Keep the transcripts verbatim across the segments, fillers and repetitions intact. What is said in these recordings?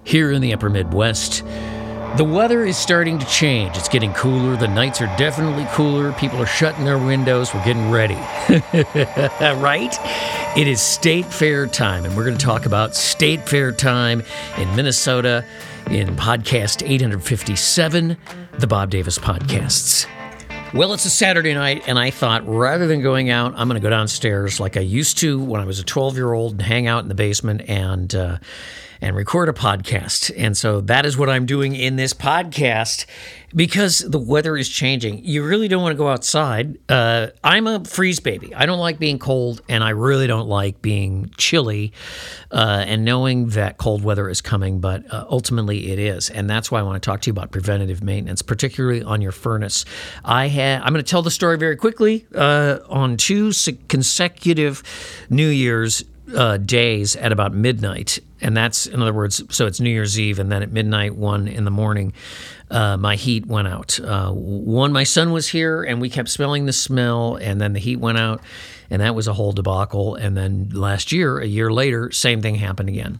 here in the upper Midwest. The weather is starting to change. It's getting cooler. The nights are definitely cooler. People are shutting their windows. We're getting ready. Right? It is State Fair time, and we're going to talk about State Fair time in Minnesota in podcast eight fifty-seven, the Bob Davis Podcasts. Well, it's a Saturday night, and I thought rather than going out, I'm going to go downstairs like I used to when I was a twelve-year-old and hang out in the basement and uh, and record a podcast. And so that is what I'm doing in this podcast because the weather is changing. You really don't want to go outside. Uh, I'm a freeze baby. I don't like being cold, and I really don't like being chilly uh, and knowing that cold weather is coming, but uh, ultimately it is. And that's why I want to talk to you about preventative maintenance, particularly on your furnace. I ha- I'm going to tell the story very quickly. Uh, on two consecutive New Year's Uh, days at about midnight, and that's, in other words, so it's New Year's Eve, and then at midnight, one in the morning, uh, my heat went out. Uh, one, my son was here, and we kept smelling the smell, and then the heat went out, and that was a whole debacle. And then last year, a year later, same thing happened again.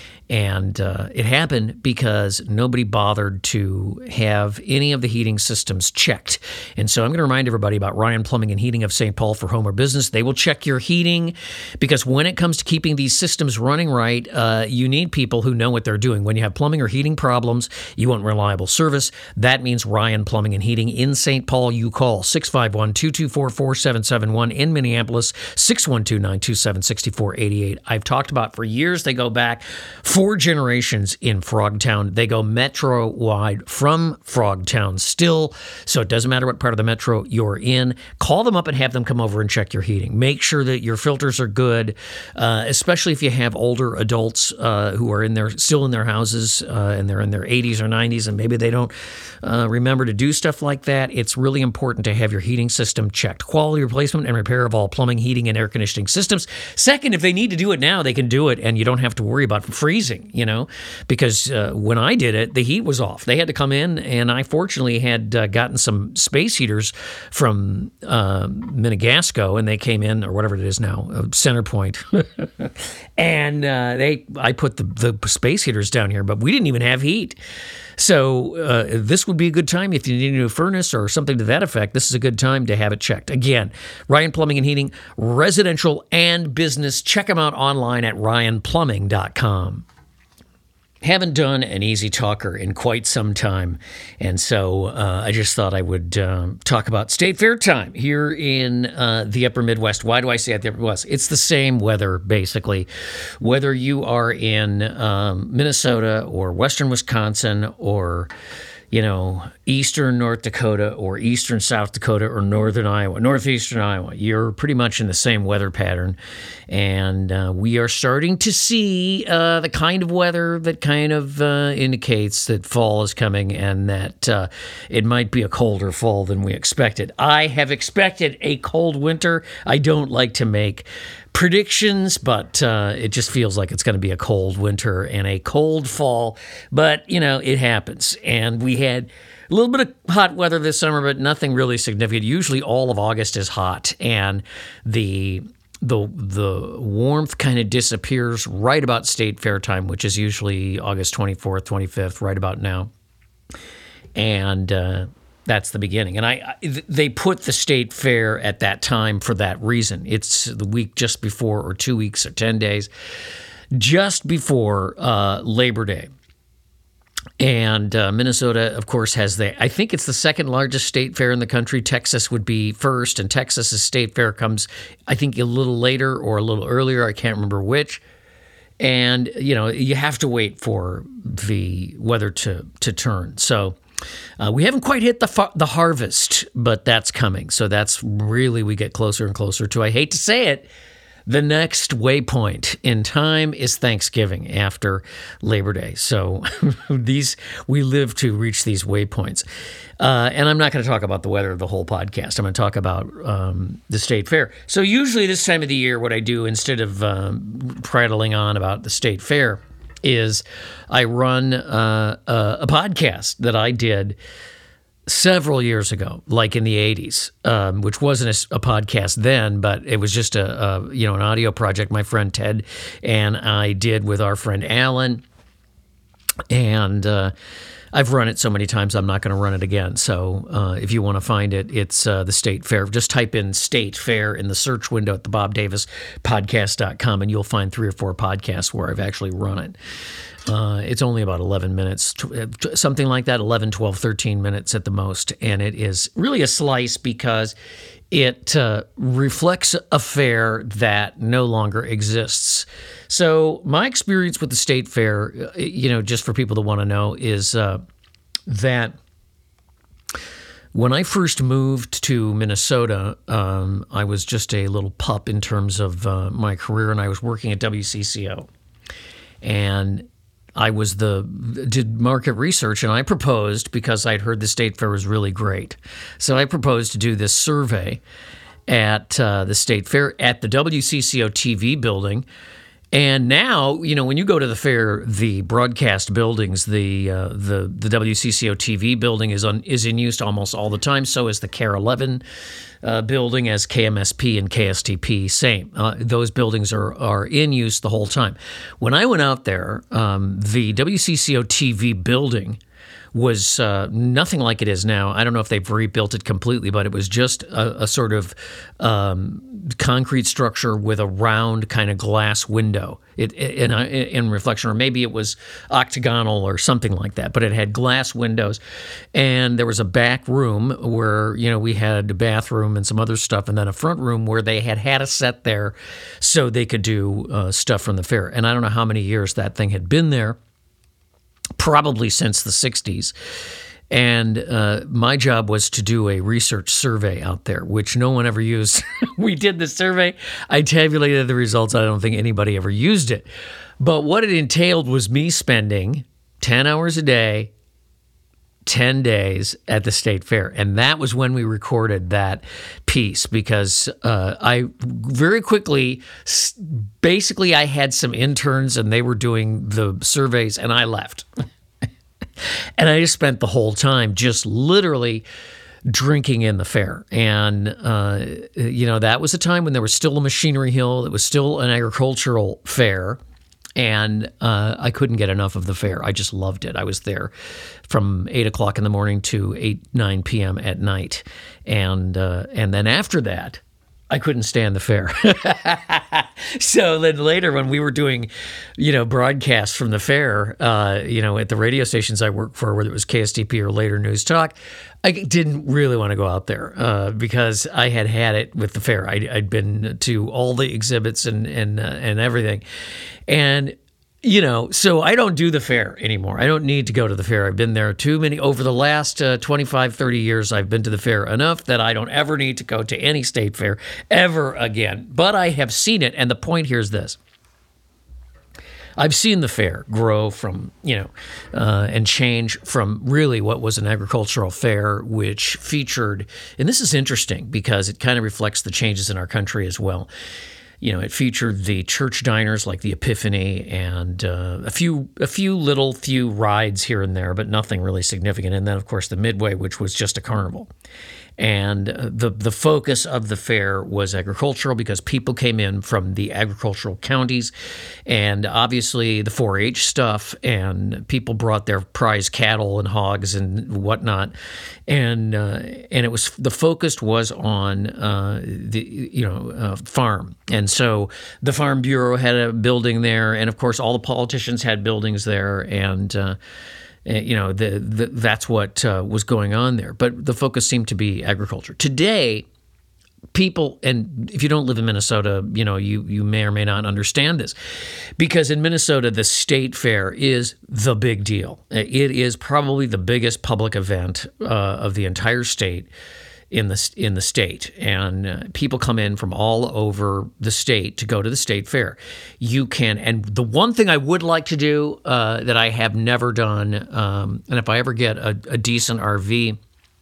And uh, it happened because nobody bothered to have any of the heating systems checked. And so I'm going to remind everybody about Ryan Plumbing and Heating of Saint Paul for home or business. They will check your heating because when it comes to keeping these systems running right, uh, you need people who know what they're doing. When you have plumbing or heating problems, you want reliable service. That means Ryan Plumbing and Heating in Saint Paul. You call six five one, two two four, four seven seven one. In Minneapolis, six one two, nine two seven, six four eight eight. I've talked about for years. They go back four generations in Frogtown. They go metro-wide from Frogtown still, so it doesn't matter what part of the metro you're in. Call them up and have them come over and check your heating. Make sure that your filters are good, uh, especially if you have older adults uh, who are in their still in their houses uh, and they're in their eighties or nineties, and maybe they don't uh, remember to do stuff like that. It's really important to have your heating system checked. Quality replacement and repair of all plumbing, heating, and air conditioning systems. Second, if they need to do it now, they can do it, and you don't have to worry about freezing. You know, because uh, when I did it, the heat was off. They had to come in, and I fortunately had uh, gotten some space heaters from uh, Minigasco, and they came in, or whatever it is now, uh, Centerpoint, and uh, they I put the, the space heaters down here, but we didn't even have heat. So uh, this would be a good time if you need a new furnace or something to that effect. This is a good time to have it checked. Again, Ryan Plumbing and Heating, residential and business. Check them out online at ryan plumbing dot com. Haven't done an Easy Talker in quite some time, and so uh, I just thought I would um, talk about State Fair time here in uh, the upper Midwest. Why do I say it the upper Midwest? It's the same weather, basically. Whether you are in um, Minnesota or western Wisconsin or, you know, eastern North Dakota or eastern South Dakota or northern Iowa, northeastern Iowa, you're pretty much in the same weather pattern. And uh, we are starting to see uh, the kind of weather that kind of uh, indicates that fall is coming and that uh, it might be a colder fall than we expected. I have expected a cold winter. I don't like to make predictions, but uh, it just feels like it's going to be a cold winter and a cold fall. But, you know, it happens. And we had a little bit of hot weather this summer, but nothing really significant. Usually all of August is hot, and the the the warmth kind of disappears right about State Fair time, which is usually August twenty-fourth, twenty-fifth, right about now. And uh, that's the beginning. And I, I they put the State Fair at that time for that reason. It's the week just before, or two weeks or ten days, just before uh, Labor Day. And uh, Minnesota, of course, has the, I think it's the second largest state fair in the country. Texas would be first, and Texas's state fair comes, I think, a little later or a little earlier. I can't remember which. And, you know, you have to wait for the weather to, to turn. So uh, we haven't quite hit the fa- the harvest, but that's coming. So that's really, we get closer and closer to, I hate to say it, the next waypoint in time is Thanksgiving after Labor Day. So these we live to reach these waypoints. Uh, and I'm not going to talk about the weather of the whole podcast. I'm going to talk about um, the State Fair. So usually this time of the year, what I do instead of um, prattling on about the State Fair is I run uh, a, a podcast that I did several years ago, like in the eighties, um, which wasn't a, a podcast then, but it was just a, a you know an audio project my friend Ted and I did with our friend Alan. And uh, I've run it so many times, I'm not going to run it again. So uh, if you want to find it, it's uh, the State Fair. Just type in State Fair in the search window at the bob davis podcast dot com, and you'll find three or four podcasts where I've actually run it. Uh, it's only about eleven minutes, something like that, eleven, twelve, thirteen minutes at the most. And it is really a slice because it uh, reflects a fair that no longer exists. So my experience with the State Fair, you know, just for people that want to know, is uh, that when I first moved to Minnesota, um, I was just a little pup in terms of uh, my career, and I was working at W C C O. And I was the did market research, and I proposed, because I'd heard the State Fair was really great. So I proposed to do this survey at uh, the State Fair at the W C C O T V building. And now, you know, when you go to the fair, the broadcast buildings, the uh, the the W C C O T V building is on is in use almost all the time. So is the C A R eleven uh, building, as K M S P and K S T P. Same. Uh, those buildings are are in use the whole time. When I went out there, um, the W C C O T V building was uh, nothing like it is now. I don't know if they've rebuilt it completely, but it was just a, a sort of um, concrete structure with a round kind of glass window it, in, in reflection, or maybe it was octagonal or something like that, but it had glass windows. And there was a back room where, you know, we had a bathroom and some other stuff, and then a front room where they had had a set there so they could do uh, stuff from the fair. And I don't know how many years that thing had been there. Probably since the sixties. And uh, my job was to do a research survey out there, which no one ever used. We did the survey. I tabulated the results. I don't think anybody ever used it. But what it entailed was me spending ten hours a day, ten days at the State Fair. And that was when we recorded that piece, because uh, I very quickly, basically I had some interns and they were doing the surveys, and I left. And I just spent the whole time just literally drinking in the fair. And, uh, you know, that was a time when there was still a machinery hill. It was still an agricultural fair. And uh, I couldn't get enough of the fair. I just loved it. I was there from eight o'clock in the morning to eight, nine p.m. at night. And uh, and then after that, I couldn't stand the fair. So then later, when we were doing, you know, broadcasts from the fair, uh, you know, at the radio stations I worked for, whether it was K S T P or later News Talk, I didn't really want to go out there uh, because I had had it with the fair. I'd, I'd been to all the exhibits and and uh, and everything, and you know, so I don't do the fair anymore. I don't need to go to the fair. I've been there too many over the last uh, twenty-five, thirty years. I've been to the fair enough that I don't ever need to go to any state fair ever again. But I have seen it, and the point here is this. I've seen the fair grow from, you know, uh, and change from really what was an agricultural fair, which featured, and this is interesting because it kind of reflects the changes in our country as well. You know, it featured the church diners like the Epiphany and uh, a few, a few little few rides here and there, but nothing really significant. And then, of course, the Midway, which was just a carnival. And the the focus of the fair was agricultural because people came in from the agricultural counties, and obviously the four H stuff, and people brought their prize cattle and hogs and whatnot, and uh, and it was the focus was on uh, the you know uh, farm, and so the Farm Bureau had a building there, and of course all the politicians had buildings there, and. Uh, You know, the, the, that's what uh, was going on there. But the focus seemed to be agriculture. Today, people, and if you don't live in Minnesota, you know, you, you may or may not understand this. Because in Minnesota, the state fair is the big deal. It is probably the biggest public event uh, of the entire state in the in the state, and uh, people come in from all over the state to go to the state fair. You can, and the one thing I would like to do uh, that I have never done, um, and if I ever get a, a decent R V,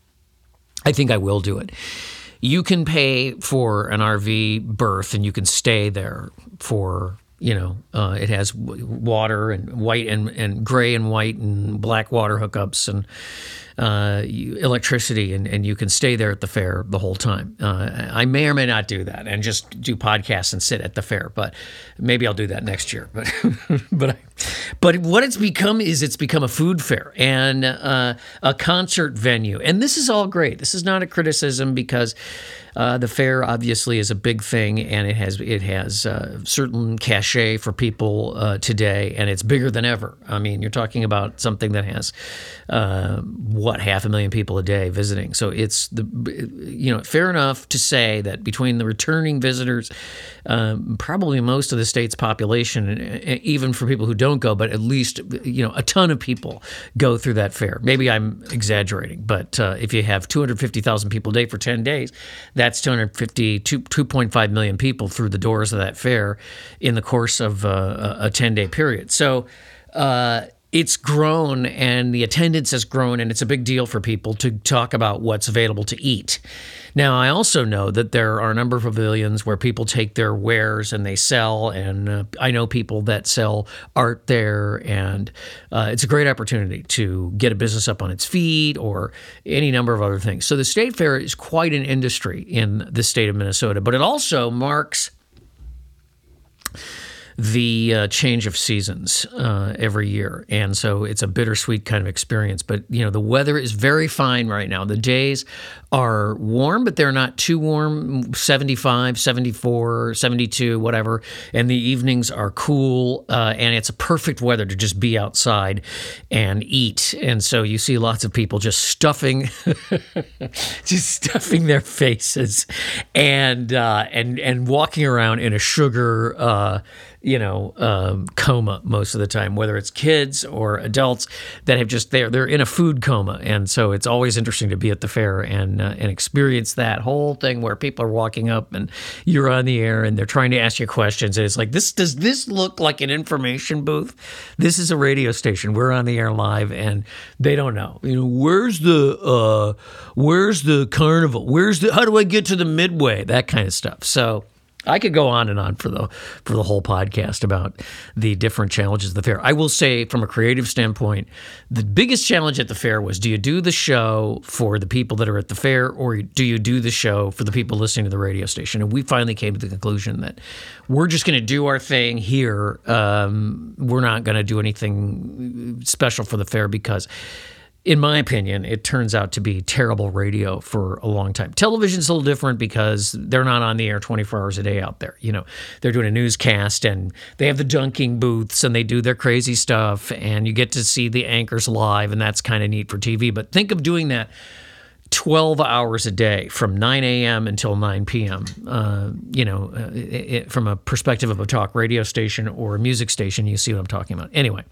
I think I will do it. You can pay for an R V berth, and you can stay there for. You know, uh, it has water and white and, and gray and white and black water hookups and uh, you, electricity, and, and you can stay there at the fair the whole time. Uh, I may or may not do that and just do podcasts and sit at the fair, but maybe I'll do that next year. But but I, but what it's become is it's become a food fair and uh, a concert venue, and this is all great. This is not a criticism because uh, the fair obviously is a big thing, and it has it has uh, certain cachet for people uh, today, and it's bigger than ever. I mean, you're talking about something that has uh, what half a million people a day visiting. So it's the you know fair enough to say that between the returning visitors, um, probably most of the state's population, even for people who don't go, but at least you know a ton of people go through that fair. Maybe I'm exaggerating, but uh, if you have two hundred fifty thousand people a day for ten days, that's two hundred fifty, two point five million people through the doors of that fair in the course of uh, a ten-day period. So uh, it's grown, and the attendance has grown, and it's a big deal for people to talk about what's available to eat. Now, I also know that there are a number of pavilions where people take their wares and they sell, and uh, I know people that sell art there, and uh, it's a great opportunity to get a business up on its feet or any number of other things. So the State Fair is quite an industry in the state of Minnesota, but it also marks the uh, change of seasons uh, every year. And so it's a bittersweet kind of experience. But, you know, the weather is very fine right now. The days are warm, but they're not too warm, seventy-five, seventy-four, seventy-two, whatever. And the evenings are cool, uh, and it's a perfect weather to just be outside and eat. And so you see lots of people just stuffing, just stuffing their faces and uh, and and walking around in a sugar uh you know, um, coma most of the time, whether it's kids or adults that have just, they're, they're in a food coma. And so it's always interesting to be at the fair and uh, and experience that whole thing where people are walking up and you're on the air and they're trying to ask you questions. And it's like, this does this look like an information booth? This is a radio station. We're on the air live, and they don't know. You know, where's the, uh, where's the carnival? Where's the, how do I get to the Midway? That kind of stuff. So I could go on and on for the for the whole podcast about the different challenges of the fair. I will say, from a creative standpoint, the biggest challenge at the fair was, do you do the show for the people that are at the fair, or do you do the show for the people listening to the radio station? And we finally came to the conclusion that we're just going to do our thing here. Um, we're not going to do anything special for the fair because, in my opinion, it turns out to be terrible radio for a long time. Television's a little different because they're not on the air twenty-four hours a day out there. You know, they're doing a newscast, and they have the dunking booths, and they do their crazy stuff, and you get to see the anchors live, and that's kind of neat for T V. But think of doing that twelve hours a day from nine a.m. until nine p.m., uh, you know, uh, it, it, from a perspective of a talk radio station or a music station. You see what I'm talking about. Anyway.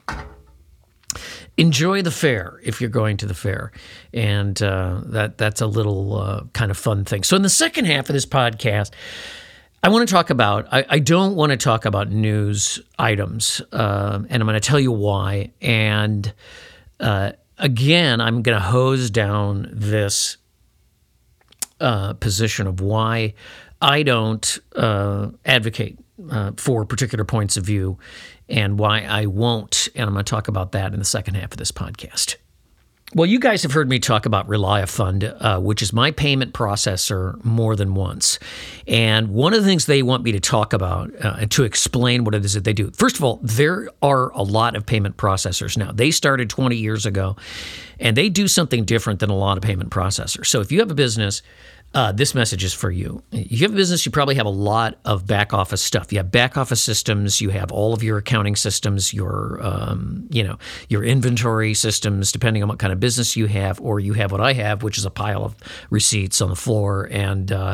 Enjoy the fair if you're going to the fair, and uh, that that's a little uh, kind of fun thing. So in the second half of this podcast, I want to talk about, I, I don't want to talk about news items, uh, and I'm going to tell you why. And uh, again, I'm going to hose down this uh, position of why I don't uh, advocate uh, for particular points of view, and why I won't, and I'm going to talk about that in the second half of this podcast. Well, you guys have heard me talk about ReliaFund, uh, which is my payment processor, more than once. And one of the things they want me to talk about uh, and to explain what it is that they do. First of all, there are a lot of payment processors now. They started twenty years ago, and they do something different than a lot of payment processors. So if you have a business, Uh, this message is for you. If you have a business, you probably have a lot of back office stuff. You have back office systems. You have all of your accounting systems, your, um, you know, your inventory systems, depending on what kind of business you have, or you have what I have, which is a pile of receipts on the floor and uh,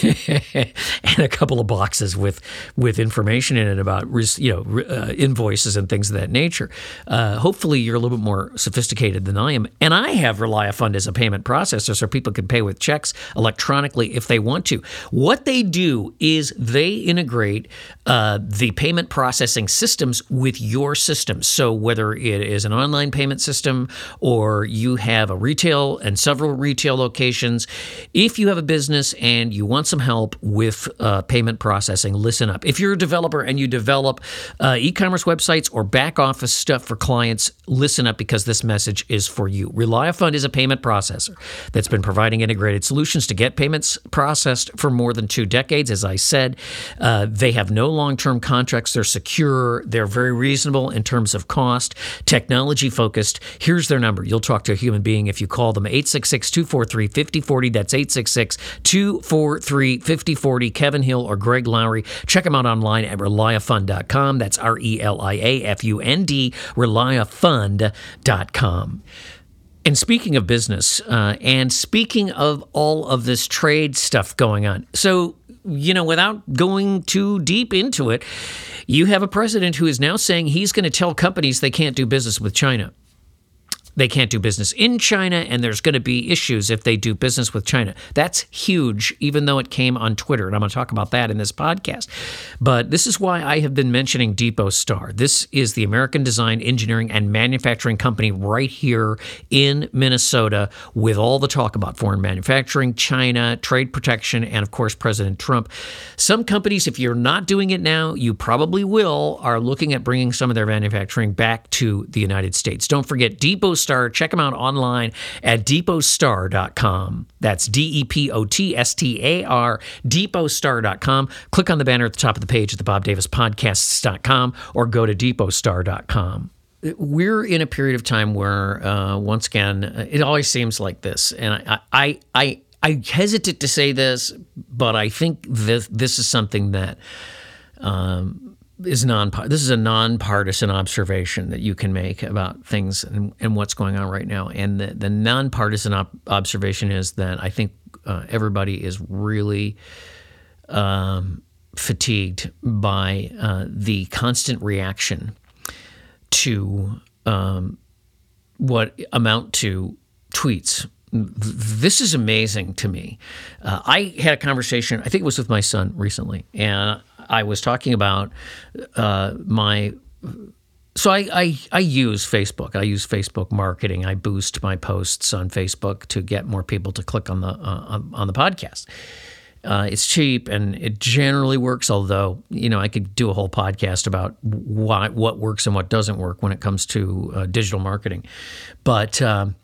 and a couple of boxes with with information in it about, you know, uh, invoices and things of that nature. Uh, hopefully, you're a little bit more sophisticated than I am, and I have ReliaFund as a payment processor, so people can pay with checks, electronic. electronically if they want to. What they do is they integrate uh, the payment processing systems with your system. So whether it is an online payment system or you have a retail and several retail locations, if you have a business and you want some help with uh, payment processing, listen up. If you're a developer and you develop uh, e-commerce websites or back office stuff for clients, listen up because this message is for you. ReliaFund is a payment processor that's been providing integrated solutions to get payments processed for more than two decades. As I said, uh, they have no long-term contracts. They're secure. They're very reasonable in terms of cost, technology focused. Here's their number. You'll talk to a human being if you call them, eight six six, two four three, five oh four oh. That's eight six six, two four three, five oh four oh. Kevin Hill or Greg Lowry. Check them out online at reliafund dot com. That's R E L I A F U N D, reliafund dot com. And speaking of business, uh, and speaking of all of this trade stuff going on, so, you know, without going too deep into it, you have a president who is now saying he's going to tell companies they can't do business with China. They can't do business in China, and there's going to be issues if they do business with China. That's huge, even though it came on Twitter, and I'm going to talk about that in this podcast. But this is why I have been mentioning Depot Star. This is the American design, engineering, and manufacturing company right here in Minnesota with all the talk about foreign manufacturing, China, trade protection, and, of course, President Trump. Some companies, if you're not doing it now, you probably will, are looking at bringing some of their manufacturing back to the United States. Don't forget Depot Star. Check them out online at depot star dot com. That's D E P O T S T A R, depot star dot com. Click on the banner at the top of the page at the bob davis podcasts dot com or go to depot star dot com. We're in a period of time where, uh, once again, it always seems like this. And I, I, I, I hesitate to say this, but I think this, this is something that um, is non. This is a nonpartisan observation that you can make about things and, and what's going on right now. And the, the nonpartisan op- observation is that I think uh, everybody is really um, fatigued by uh, the constant reaction to um, what amount to tweets. This is amazing to me. Uh, I had a conversation, I think it was with my son recently, and I was talking about uh, my so I, I I use Facebook. I use Facebook marketing. I boost my posts on Facebook to get more people to click on the uh, on, on the podcast. Uh, it's cheap and it generally works. Although you know I could do a whole podcast about why, what works and what doesn't work when it comes to uh, digital marketing. But um,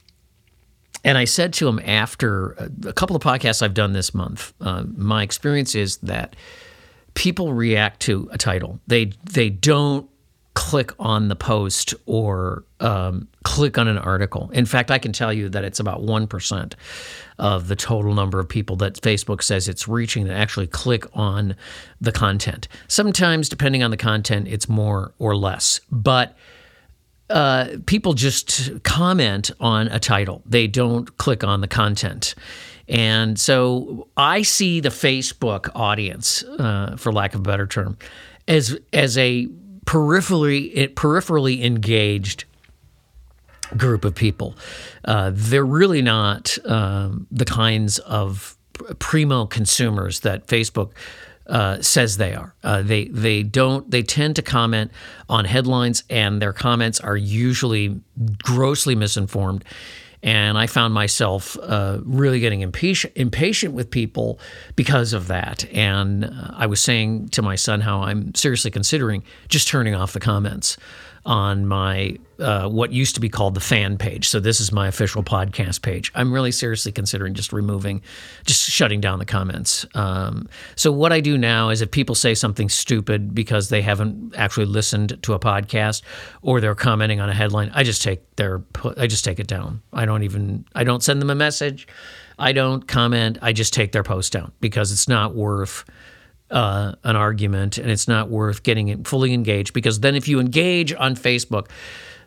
and I said to him after a couple of podcasts I've done this month, uh, my experience is that people react to a title. They they don't click on the post or um, click on an article. In fact, I can tell you that it's about one percent of the total number of people that Facebook says it's reaching that actually click on the content. Sometimes, depending on the content, it's more or less. But uh, people just comment on a title. They don't click on the content. And so I see the Facebook audience, uh, for lack of a better term, as as a peripherally peripherally engaged group of people. Uh, they're really not um, the kinds of primo consumers that Facebook uh, says they are. Uh, they they don't. They tend to comment on headlines, and their comments are usually grossly misinformed. And I found myself uh, really getting impatient, impatient with people because of that. And uh, I was saying to my son how I'm seriously considering just turning off the comments on my uh, what used to be called the fan page. So this is my official podcast page. I'm really seriously considering just removing, just shutting down the comments. Um, so what I do now is if people say something stupid because they haven't actually listened to a podcast or they're commenting on a headline, I just take their, I just take it down. I don't even, I don't send them a message. I don't comment. I just take their post down because it's not worth Uh, an argument, and it's not worth getting it fully engaged, because then if you engage on Facebook,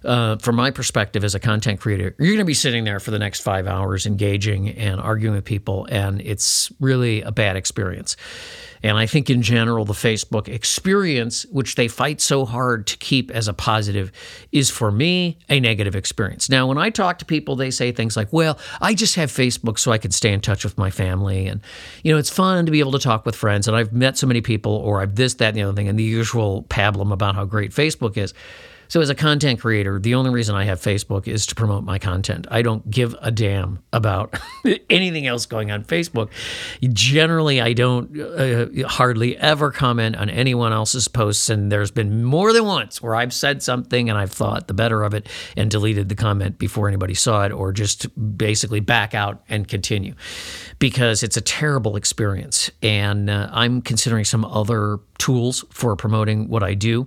uh, from my perspective as a content creator, you're going to be sitting there for the next five hours engaging and arguing with people, and it's really a bad experience. And I think in general, the Facebook experience, which they fight so hard to keep as a positive, is for me a negative experience. Now, when I talk to people, they say things like, well, I just have Facebook so I can stay in touch with my family. And, you know, it's fun to be able to talk with friends. And I've met so many people, or I've this, that, and the other thing, and the usual pablum about how great Facebook is. So as a content creator, the only reason I have Facebook is to promote my content. I don't give a damn about anything else going on Facebook. Generally, I don't uh, hardly ever comment on anyone else's posts, and there's been more than once where I've said something and I've thought the better of it and deleted the comment before anybody saw it, or just basically back out and continue, because it's a terrible experience. And uh, I'm considering some other tools for promoting what I do.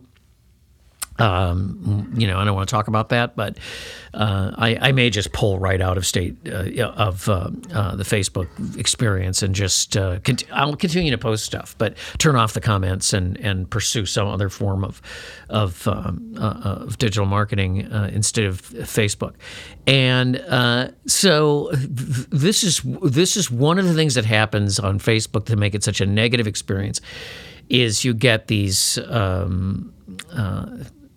Um, you know, I don't want to talk about that, but uh, I, I may just pull right out of state uh, of uh, uh, the Facebook experience and just uh, cont- I'll continue to post stuff, but turn off the comments and, and pursue some other form of of, um, uh, of digital marketing uh, instead of Facebook. And uh, so th- this is this is one of the things that happens on Facebook to make it such a negative experience. Is you get these. Um, uh,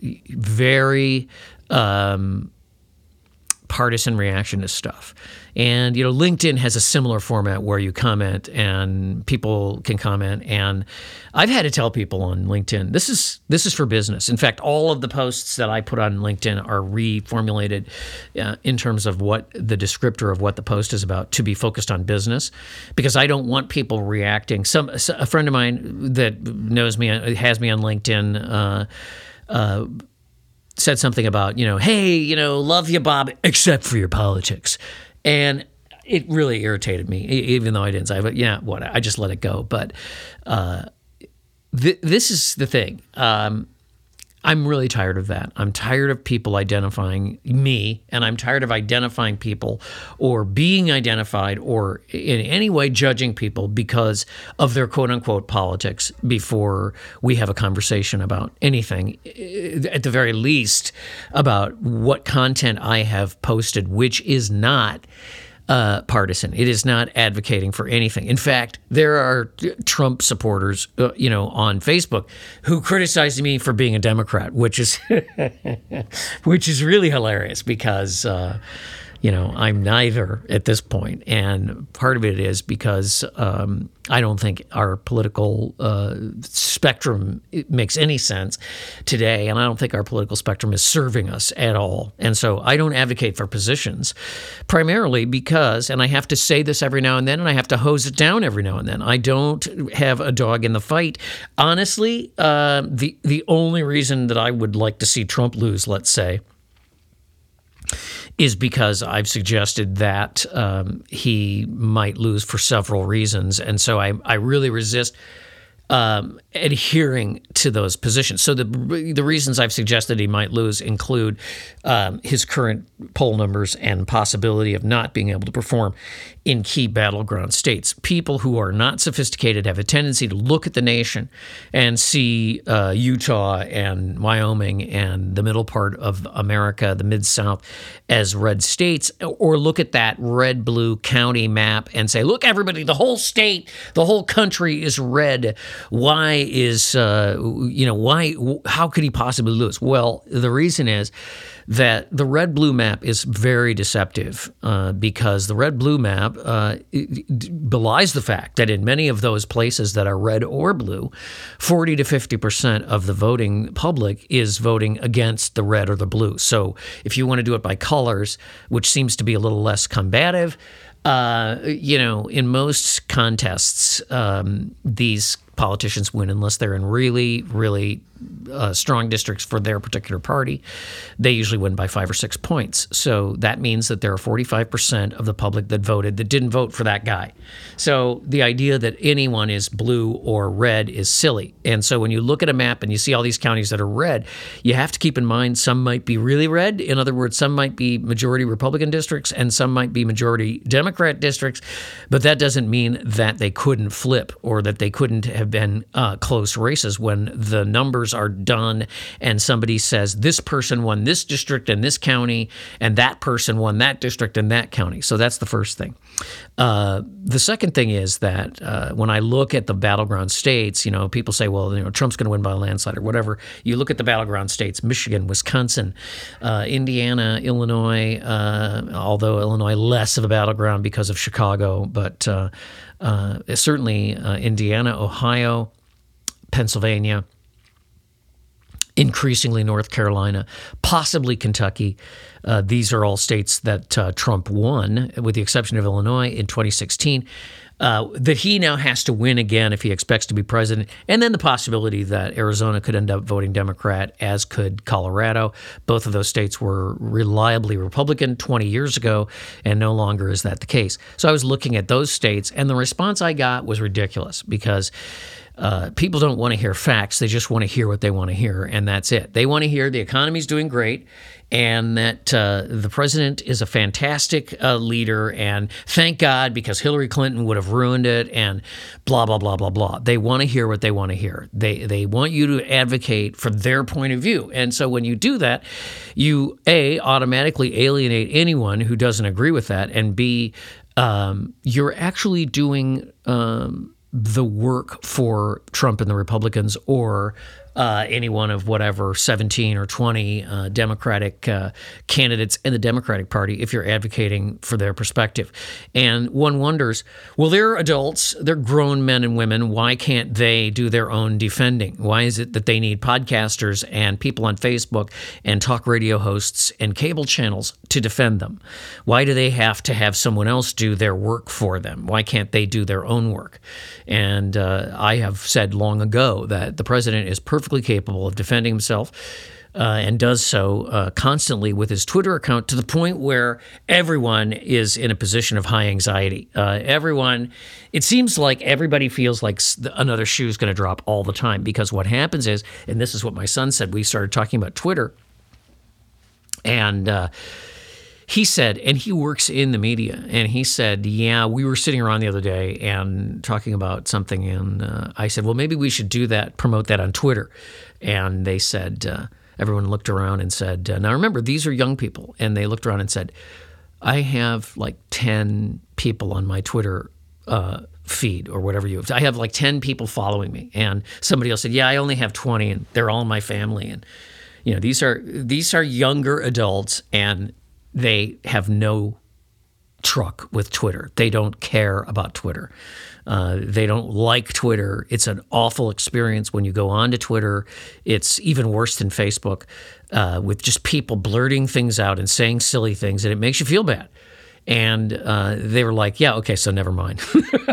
very um, partisan reaction to stuff. And, you know, LinkedIn has a similar format where you comment and people can comment. And I've had to tell people on LinkedIn, this is this is for business. In fact, all of the posts that I put on LinkedIn are reformulated uh, in terms of what the descriptor of what the post is about to be focused on business, because I don't want people reacting. Some a friend of mine that knows me, has me on LinkedIn, uh, Uh, said something about, you know, hey, you know, love you, Bob, except for your politics. And it really irritated me, even though I didn't say, but yeah, what, I just let it go. But uh, th- this is the thing. Um, I'm really tired of that. I'm tired of people identifying me, and I'm tired of identifying people or being identified or in any way judging people because of their quote-unquote politics before we have a conversation about anything, at the very least, about what content I have posted, which is not Uh, partisan. It is not advocating for anything. In fact, there are Trump supporters, uh, you know, on Facebook who criticize me for being a Democrat, which is which is really hilarious because, uh, you know, I'm neither at this point. And part of it is because um, I don't think our political uh, spectrum makes any sense today, and I don't think our political spectrum is serving us at all. And so I don't advocate for positions, primarily because, and I have to say this every now and then, and I have to hose it down every now and then, I don't have a dog in the fight. Honestly, uh, the the only reason that I would like to see Trump lose, let's say, is because I've suggested that um, he might lose for several reasons. And so I, I really resist um, adhering to those positions. So the the reasons I've suggested he might lose include um, his current poll numbers and possibility of not being able to perform in key battleground states. People who are not sophisticated have a tendency to look at the nation and see uh, Utah and Wyoming and the middle part of America, the Mid-South, as red states, or look at that red-blue county map and say, look, everybody, the whole state, the whole country is red. Why is, uh, you know, why, how could he possibly lose? Well, the reason is that the red-blue map is very deceptive uh, because the red-blue map uh, belies the fact that in many of those places that are red or blue, forty to fifty percent of the voting public is voting against the red or the blue. So if you want to do it by colors, which seems to be a little less combative, uh, you know, in most contests, um, these politicians win unless they're in really, really uh, strong districts for their particular party. They usually win by five or six points. So that means that there are forty-five percent of the public that voted that didn't vote for that guy. So the idea that anyone is blue or red is silly. And so when you look at a map and you see all these counties that are red, you have to keep in mind some might be really red. In other words, some might be majority Republican districts and some might be majority Democrat districts. But that doesn't mean that they couldn't flip or that they couldn't have have been uh, close races when the numbers are done and somebody says this person won this district and this county and that person won that district and that county. So that's the first thing. Uh, the second thing is that uh, when I look at the battleground states, you know, people say, well, you know, Trump's going to win by a landslide or whatever. You look at the battleground states, Michigan, Wisconsin, uh, Indiana, Illinois, uh, although Illinois less of a battleground because of Chicago, but uh, uh, certainly uh, Indiana, Ohio, Pennsylvania, increasingly North Carolina, possibly Kentucky. Uh, these are all states that uh, Trump won, with the exception of Illinois in twenty sixteen, uh, that he now has to win again if he expects to be president. And then the possibility that Arizona could end up voting Democrat, as could Colorado. Both of those states were reliably Republican twenty years ago, and no longer is that the case. So I was looking at those states, and the response I got was ridiculous because Uh, people don't want to hear facts. They just want to hear what they want to hear, and that's it. They want to hear the economy's doing great and that uh, the president is a fantastic uh, leader, and thank God, because Hillary Clinton would have ruined it, and blah, blah, blah, blah, blah. They want to hear what they want to hear. They, they want you to advocate for their point of view. And so when you do that, you, A, automatically alienate anyone who doesn't agree with that, and B, um, you're actually doing Um, the work for Trump and the Republicans, or uh, any one of whatever seventeen or twenty uh, Democratic uh, candidates in the Democratic Party, if you're advocating for their perspective. And one wonders, well, they're adults, they're grown men and women. Why can't they do their own defending? Why is it that they need podcasters and people on Facebook and talk radio hosts and cable channels to defend them? Why do they have to have someone else do their work for them? Why can't they do their own work? And uh, I have said long ago that the president is perfectly capable of defending himself, uh, and does so uh, constantly with his Twitter account, to the point where everyone is in a position of high anxiety. Uh, everyone, it seems like everybody feels like another shoe is going to drop all the time, because what happens is, and this is what my son said, we started talking about Twitter, and uh, he said, and he works in the media, and he said, yeah, we were sitting around the other day and talking about something, and uh, I said, well, maybe we should do that, promote that on Twitter. And they said, uh, everyone looked around and said, uh, now remember, these are young people, and they looked around and said, I have like ten people on my Twitter uh, feed, or whatever you have. I have like ten people following me. And somebody else said, yeah, I only have twenty, and they're all my family. And, you know, these are these are younger adults, and they have no truck with Twitter. They don't care about Twitter. Uh, they don't like Twitter. It's an awful experience when you go onto Twitter. It's even worse than Facebook, uh, with just people blurting things out and saying silly things, and it makes you feel bad. And uh, they were like, yeah, okay, so never mind.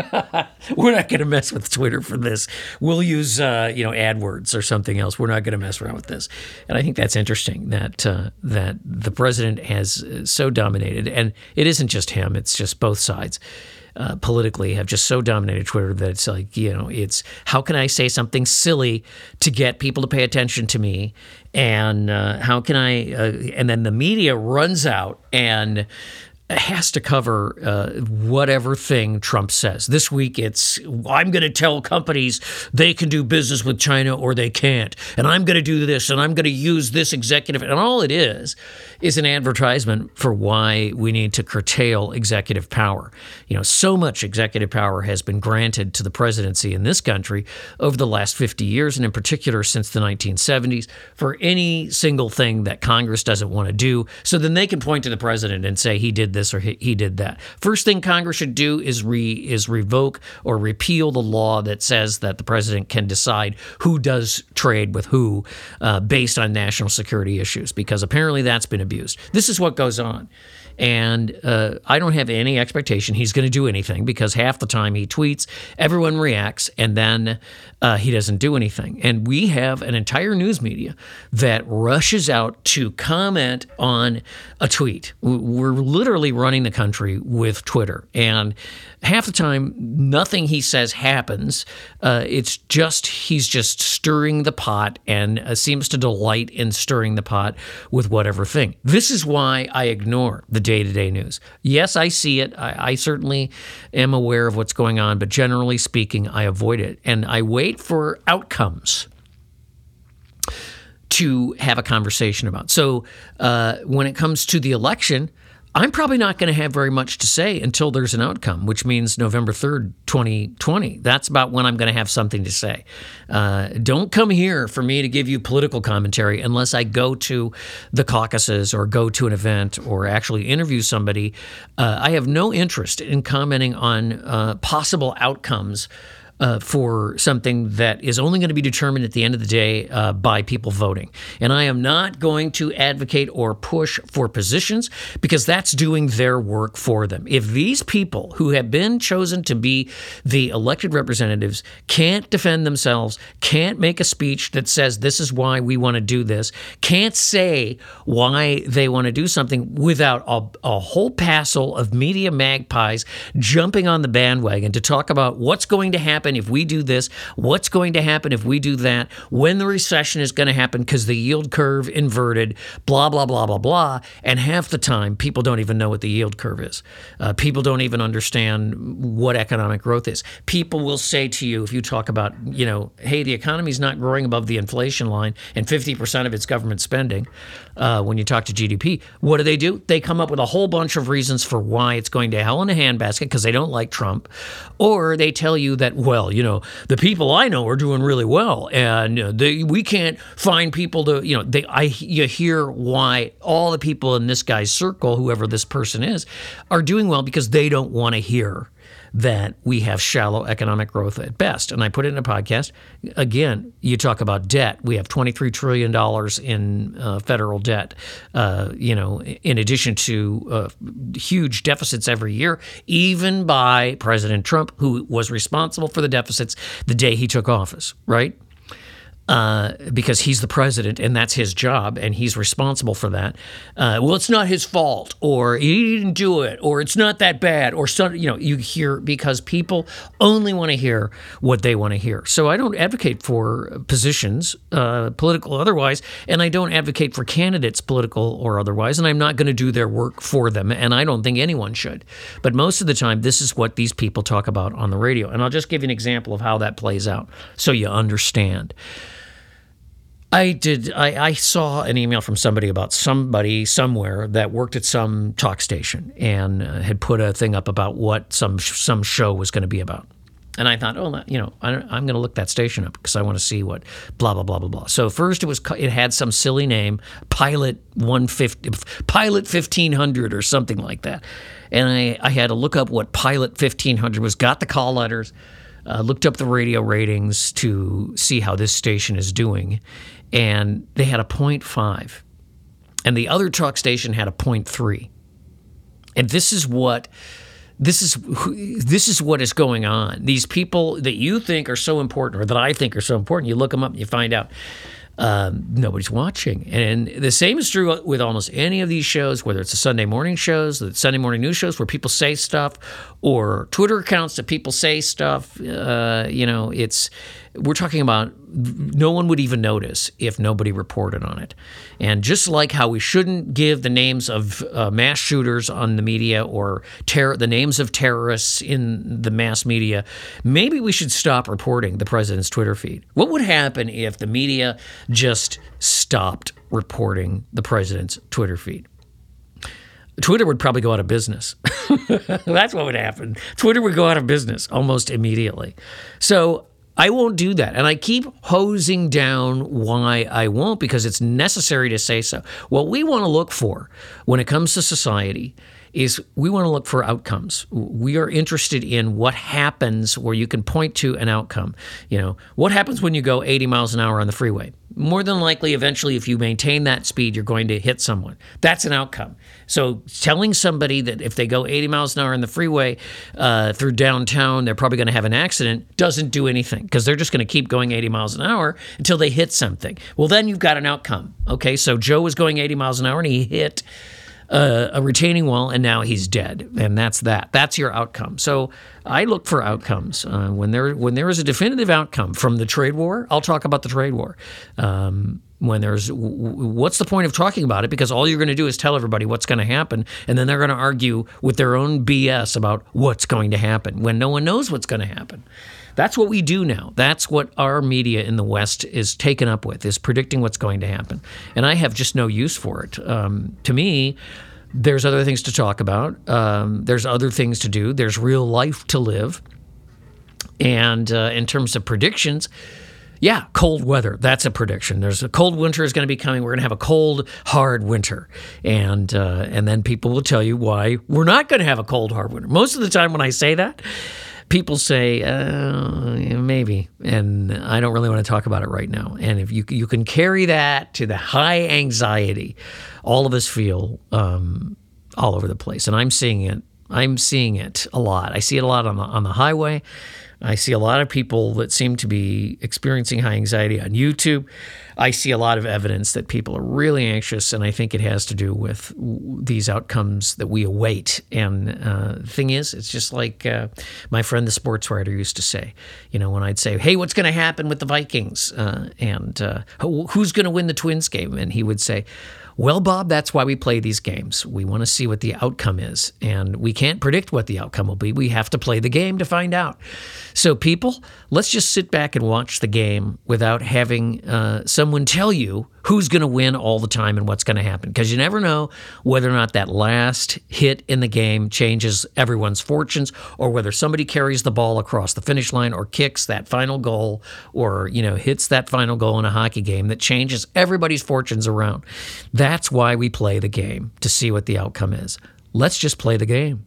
We're not going to mess with Twitter for this. We'll use, uh, you know, AdWords or something else. We're not going to mess around with this. And I think that's interesting that uh, that the president has so dominated. And it isn't just him. It's just both sides uh, politically have just so dominated Twitter that it's like, you know, it's how can I say something silly to get people to pay attention to me? And uh, how can I uh, – and then the media runs out and – has to cover uh, whatever thing Trump says. This week it's, I'm going to tell companies they can do business with China or they can't. And I'm going to do this, and I'm going to use this executive. And all it is is an advertisement for why we need to curtail executive power. You know, so much executive power has been granted to the presidency in this country over the last fifty years, and in particular since the nineteen seventies, for any single thing that Congress doesn't want to do. So then they can point to the president and say he did this or he, he did that. First thing Congress should do is re is revoke or repeal the law that says that the president can decide who does trade with who uh, based on national security issues, because apparently that's been abused. This is what goes on. And uh, I don't have any expectation he's going to do anything, because half the time he tweets, everyone reacts, and then uh, he doesn't do anything. And we have an entire news media that rushes out to comment on a tweet. We're literally basically running the country with Twitter. And half the time, nothing he says happens. Uh, it's just, he's just stirring the pot and uh, seems to delight in stirring the pot with whatever thing. This is why I ignore the day-to-day news. Yes, I see it. I, I certainly am aware of what's going on, but generally speaking, I avoid it. And I wait for outcomes to have a conversation about. So uh, when it comes to the election, I'm probably not going to have very much to say until there's an outcome, which means November third, twenty twenty. That's about when I'm going to have something to say. Uh, don't come here for me to give you political commentary unless I go to the caucuses or go to an event or actually interview somebody. Uh, I have no interest in commenting on uh, possible outcomes Uh, for something that is only going to be determined at the end of the day uh, by people voting. And I am not going to advocate or push for positions because that's doing their work for them. If these people who have been chosen to be the elected representatives can't defend themselves, can't make a speech that says this is why we want to do this, can't say why they want to do something without a, a whole passel of media magpies jumping on the bandwagon to talk about what's going to happen if we do this, what's going to happen if we do that, when the recession is going to happen because the yield curve inverted, blah, blah, blah, blah, blah. And half the time, people don't even know what the yield curve is. Uh, people don't even understand what economic growth is. People will say to you, if you talk about, you know, hey, the economy's not growing above the inflation line and fifty percent of it's government spending, uh, when you talk to G D P, what do they do? They come up with a whole bunch of reasons for why it's going to hell in a handbasket because they don't like Trump. Or they tell you that, well, you know, the people I know are doing really well, and you know, they, we can't find people to, you know, they. I you hear why all the people in this guy's circle, whoever this person is, are doing well because they don't want to hear that we have shallow economic growth at best. And I put it in a podcast. Again, you talk about debt. We have twenty-three trillion dollars in uh, federal debt, uh, you know, in addition to uh, huge deficits every year, even by President Trump, who was responsible for the deficits the day he took office, right? Uh, because he's the president and that's his job and he's responsible for that. Uh, well, it's not his fault, or he didn't do it, or it's not that bad, or some, you know, you hear because people only want to hear what they want to hear. So I don't advocate for positions, uh, political or otherwise, and I don't advocate for candidates, political or otherwise, and I'm not going to do their work for them, and I don't think anyone should. But most of the time, this is what these people talk about on the radio, and I'll just give you an example of how that plays out so you understand. I did. I, I saw an email from somebody about somebody somewhere that worked at some talk station and uh, had put a thing up about what some some show was going to be about. And I thought, oh, you know, I, I'm going to look that station up because I want to see what blah blah blah blah blah. So first, it was it had some silly name, Pilot one fifty, Pilot fifteen hundred or something like that. And I, I had to look up what Pilot fifteen hundred was. Got the call letters, uh, looked up the radio ratings to see how this station is doing. And they had a point five, and the other talk station had a point three. And this is what this is this is what is going on. These people that you think are so important, or that I think are so important, you look them up and you find out um, nobody's watching. And the same is true with almost any of these shows, whether it's the Sunday morning shows, the Sunday morning news shows where people say stuff, or Twitter accounts that people say stuff. Uh, you know, it's we're talking about no one would even notice if nobody reported on it. And just like how we shouldn't give the names of uh, mass shooters on the media or ter- the names of terrorists in the mass media, maybe we should stop reporting the president's Twitter feed. What would happen if the media just stopped reporting the president's Twitter feed? Twitter would probably go out of business. That's what would happen. Twitter would go out of business almost immediately. So I won't do that. And I keep hosing down why I won't, because it's necessary to say so. What we want to look for when it comes to society is we want to look for outcomes. We are interested in what happens where you can point to an outcome. You know, what happens when you go eighty miles an hour on the freeway? More than likely, eventually, if you maintain that speed, you're going to hit someone. That's an outcome. So telling somebody that if they go eighty miles an hour on the freeway uh, through downtown, they're probably going to have an accident doesn't do anything, because they're just going to keep going eighty miles an hour until they hit something. Well, then you've got an outcome. Okay, so Joe was going eighty miles an hour and he hit uh, a retaining wall, and now he's dead, and that's that. That's your outcome. So I look for outcomes uh, when there when there is a definitive outcome from the trade war. I'll talk about the trade war. Um, when there's what's the point of talking about it, because all you're going to do is tell everybody what's going to happen, and then they're going to argue with their own B S about what's going to happen when no one knows what's going to happen. That's what we do now. That's what our media in the West is taken up with, is predicting what's going to happen. And I have just no use for it. Um, to me, there's other things to talk about. Um, there's other things to do. There's real life to live. And uh, in terms of predictions, yeah, cold weather. That's a prediction. There's a cold winter is going to be coming. We're going to have a cold, hard winter. And uh, and then people will tell you why we're not going to have a cold, hard winter. Most of the time when I say that, people say, uh, maybe, and I don't really want to talk about it right now. And if you you can carry that to the high anxiety all of us feel um, all over the place. And I'm seeing it. I'm seeing it a lot. I see it a lot on the on the highway. I see a lot of people that seem to be experiencing high anxiety on YouTube. I see a lot of evidence that people are really anxious, and I think it has to do with these outcomes that we await. And uh, the thing is, it's just like uh, my friend, the sports writer, used to say, you know, when I'd say, hey, what's going to happen with the Vikings? Uh, and uh, who's going to win the Twins game? And he would say, well, Bob, that's why we play these games. We want to see what the outcome is, and we can't predict what the outcome will be. We have to play the game to find out. So people, let's just sit back and watch the game without having uh, someone tell you who's going to win all the time and what's going to happen, because you never know whether or not that last hit in the game changes everyone's fortunes, or whether somebody carries the ball across the finish line or kicks that final goal, or, you know, hits that final goal in a hockey game that changes everybody's fortunes around. That's why we play the game, to see what the outcome is. Let's just play the game.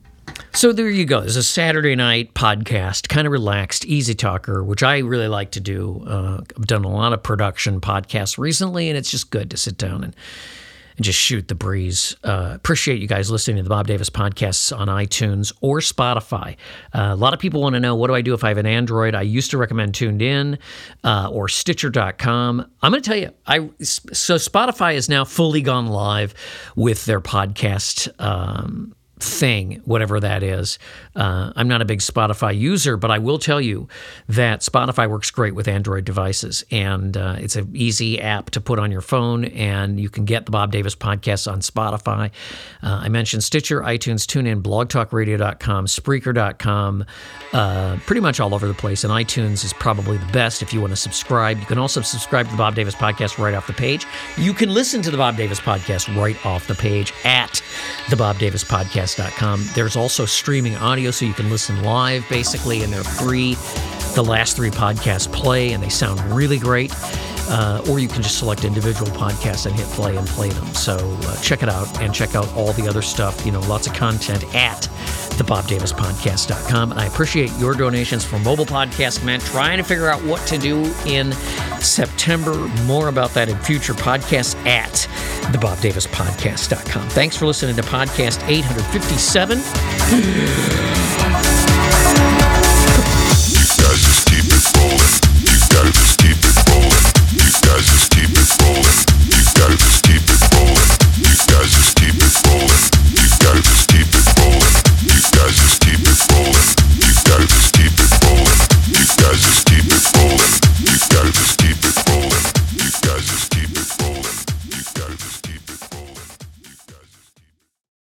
So there you go. There's a Saturday night podcast, kind of relaxed, easy talker, which I really like to do. Uh, I've done a lot of production podcasts recently, and it's just good to sit down and, and just shoot the breeze. Uh, appreciate you guys listening to the Bob Davis podcasts on iTunes or Spotify. Uh, a lot of people want to know, what do I do if I have an Android? I used to recommend Tuned In uh, or Stitcher dot com. I'm going to tell you, I so Spotify has now fully gone live with their podcast um thing, whatever that is. Uh, I'm not a big Spotify user, but I will tell you that Spotify works great with Android devices, and uh, it's an easy app to put on your phone, and you can get the Bob Davis podcast on Spotify. Uh, I mentioned Stitcher, iTunes, TuneIn, blog talk radio dot com, Spreaker dot com, uh, pretty much all over the place, and iTunes is probably the best if you want to subscribe. You can also subscribe to the Bob Davis podcast right off the page. You can listen to the Bob Davis podcast right off the page at the Bob Davis podcast dot com. There's also streaming audio, so you can listen live, basically, and they're free. The last three podcasts play, and they sound really great. Uh, or you can just select individual podcasts and hit play and play them. So uh, check it out, and check out all the other stuff. You know, lots of content at the Bob Davis podcast dot com. And I appreciate your donations for Mobile Podcast Command, trying to figure out what to do in September. More about that in future podcasts at the Bob Davis podcast dot com. Thanks for listening to podcast eight fifty-seven.